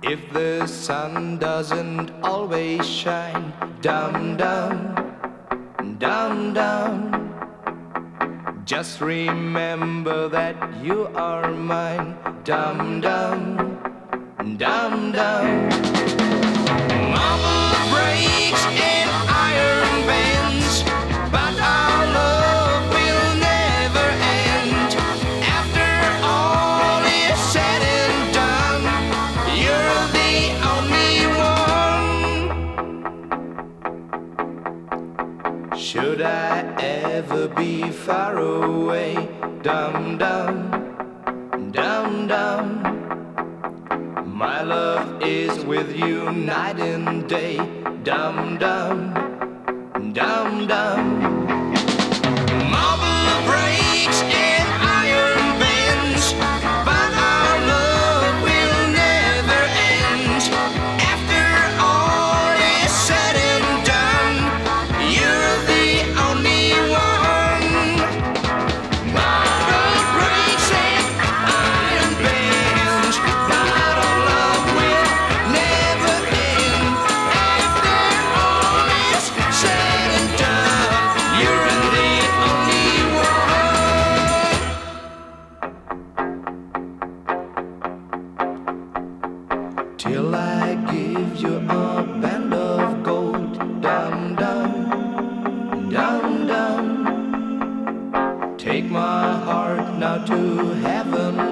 If the sun doesn't always shine, dum dum, dum dum. Just remember that you are mine, dum dum, dum dum. Marble breaks and iron bends, but our love will never end. After all is said and done, you're the only one. Should I ever be far away, dum dum, dum dum. My love is with you night and day, dum dum, dum dum. Marble breaks and iron bends, but our love will never end. After all is said and done, you're the only one. Marble breaks and iron bends, but our love will never end. After all is said and done, you're the only one. Till I give you a band of gold, dum dum, dum dum. Take my heart now to heaven.